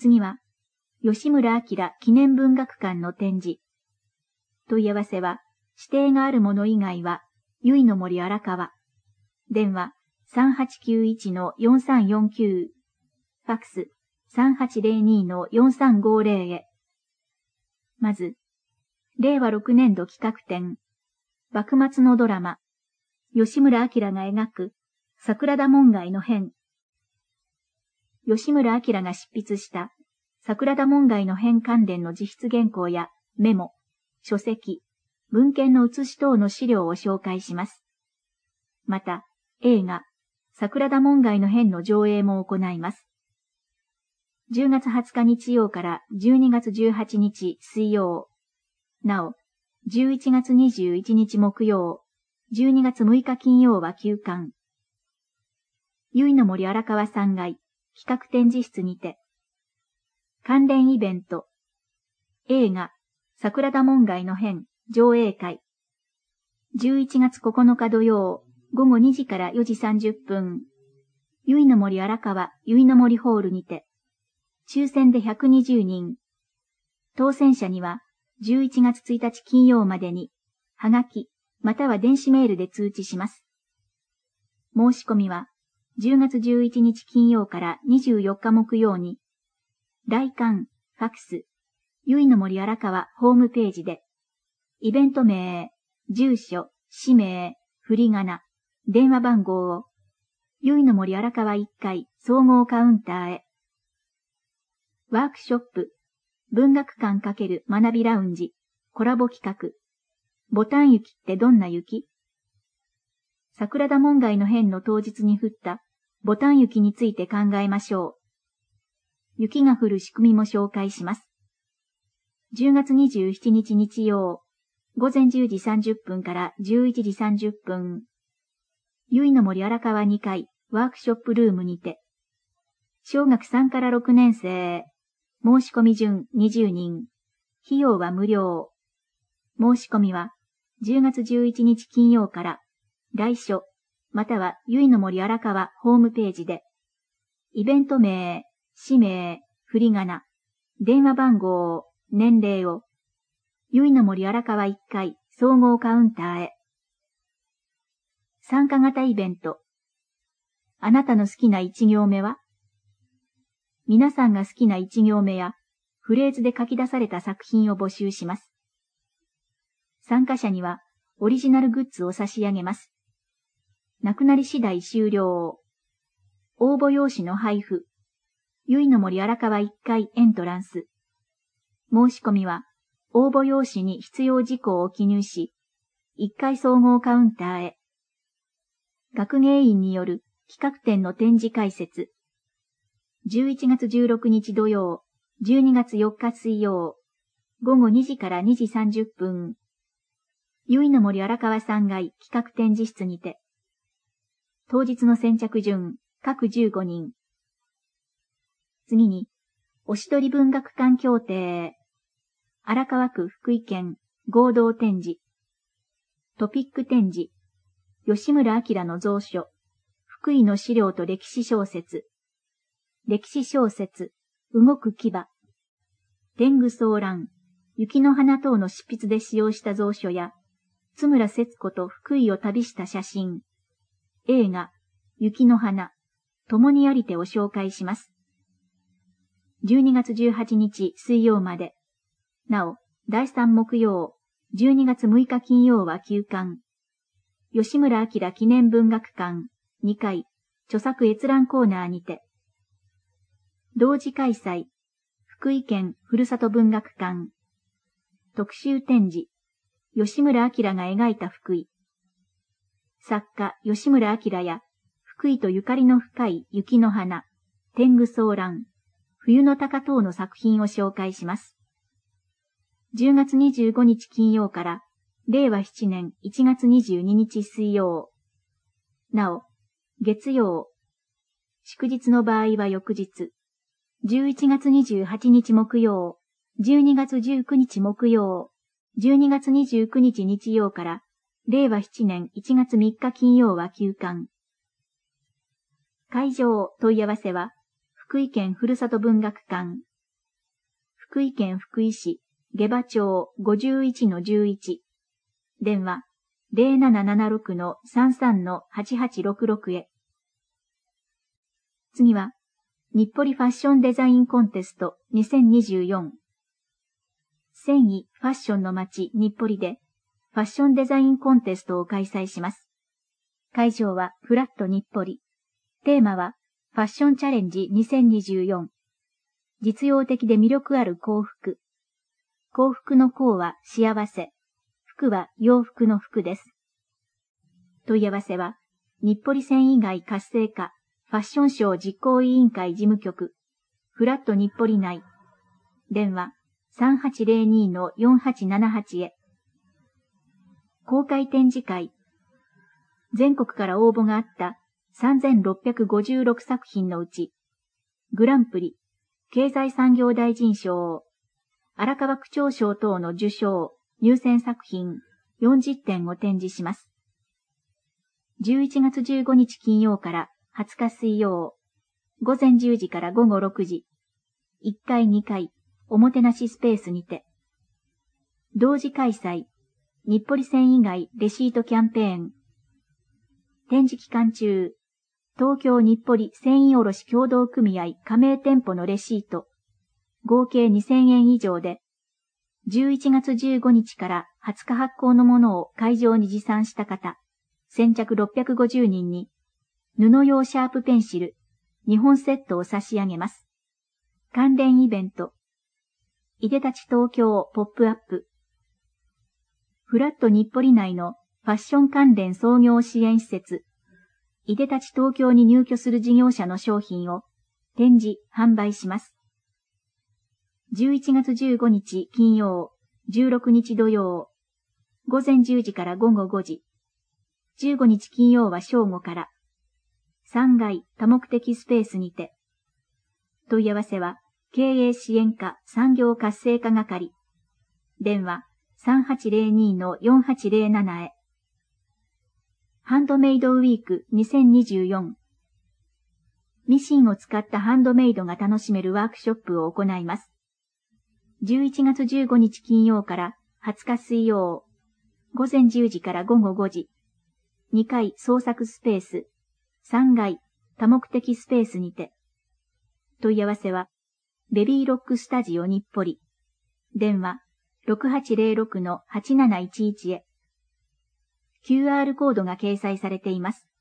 次は、吉村明記念文学館の展示。問い合わせは、指定があるもの以外は、由比の森荒川。電話、3891-4349。ファクス、3802-4350へ。まず、令和6年度企画展。幕末のドラマ。吉村明が描く、桜田門外の変。吉村明が執筆した、桜田門外の変関連の自筆原稿やメモ、書籍、文献の写し等の資料を紹介します。また、映画、桜田門外の変の上映も行います。10月20日日曜から12月18日水曜。なお、11月21日木曜、12月6日金曜は休館。由比の森荒川3階企画展示室にて、関連イベント、映画、桜田門外の変上映会。11月9日土曜、午後2時から4時30分。由比の森荒川由比の森ホールにて、抽選で120人。当選者には、11月1日金曜までに、はがき、または電子メールで通知します。申し込みは、10月11日金曜から24日木曜に、来館、ファクス、由比の森荒川ホームページで、イベント名、住所、氏名、振り仮名、電話番号を、由比の森荒川1階総合カウンターへ。ワークショップ、文学館×学びラウンジ、コラボ企画。ボタン雪ってどんな雪？桜田門外の変の当日に降ったボタン雪について考えましょう。雪が降る仕組みも紹介します。10月27日日曜、午前10時30分から11時30分。由比の森荒川2階ワークショップルームにて。小学3から6年生。申し込み順20人。費用は無料。申し込みは10月11日金曜から来所または由比の森荒川ホームページでイベント名、氏名、振り仮名、電話番号、年齢を由比の森荒川1階総合カウンターへ。参加型イベント。あなたの好きな1行目は？皆さんが好きな1行目やフレーズで書き出された作品を募集します。参加者にはオリジナルグッズを差し上げます。なくなり次第終了。応募用紙の配布。由比の森荒川1階エントランス。申し込みは応募用紙に必要事項を記入し、1階総合カウンターへ。学芸員による企画展の展示解説。11月16日土曜、12月4日水曜、午後2時から2時30分。由比の森荒川3階企画展示室にて。当日の先着順、各15人。次に、おしどり文学館協定。荒川区福井県合同展示。トピック展示。吉村明の蔵書。福井の資料と歴史小説。歴史小説、動く牙。天狗騒乱、雪の花等の執筆で使用した蔵書や、津村節子と福井を旅した写真。映画、雪の花、共にありてを紹介します。12月18日水曜まで。なお、第3木曜、12月6日金曜は休館。吉村明記念文学館、2階、著作閲覧コーナーにて。同時開催、福井県ふるさと文学館。特集展示、吉村明が描いた福井。作家吉村明や、福井とゆかりの深い雪の花、天狗騒乱、冬の鷹等の作品を紹介します。10月25日金曜から、令和7年1月22日水曜。なお、月曜。祝日の場合は翌日。11月28日木曜、12月19日木曜、12月29日日曜から、令和7年1月3日金曜は休館。会場問い合わせは、福井県ふるさと文学館福井県福井市下馬町 51-11 電話 0776-33-8866 へ。次は日暮里ファッションデザインコンテスト2024。繊維ファッションの街日暮里でファッションデザインコンテストを開催します。会場はフラット日暮里。テーマはファッションチャレンジ2024。実用的で魅力ある幸福。幸福の幸は幸せ。福は洋服の服です。問い合わせは日暮里繊維街活性化ファッションショー実行委員会事務局フラット日暮里内電話 3802-4878 へ。公開展示会。全国から応募があった3656作品のうちグランプリ経済産業大臣賞荒川区長賞等の受賞入選作品40点を展示します。11月15日金曜から20日水曜、午前10時から午後6時、1階2階、おもてなしスペースにて。同時開催、日暮里繊維街レシートキャンペーン。展示期間中、東京日暮里繊維卸協同組合加盟店舗のレシート、合計2000円以上で、11月15日から20日発行のものを会場に持参した方、先着650人に、布用シャープペンシル、2本セットを差し上げます。関連イベント。いでたち東京ポップアップ。フラット日暮里内のファッション関連創業支援施設、いでたち東京に入居する事業者の商品を展示、販売します。11月15日金曜、16日土曜、午前10時から午後5時、15日金曜は正午から、3階多目的スペースにて。問い合わせは、経営支援課産業活性化係。電話 3802-4807 へ。ハンドメイドウィーク2024。ミシンを使ったハンドメイドが楽しめるワークショップを行います。11月15日金曜から20日水曜、午前10時から午後5時、2階創作スペース、3階多目的スペースにて。問い合わせは、ベビーロックスタジオ日暮里。電話 6806-8711 へ。QR コードが掲載されています。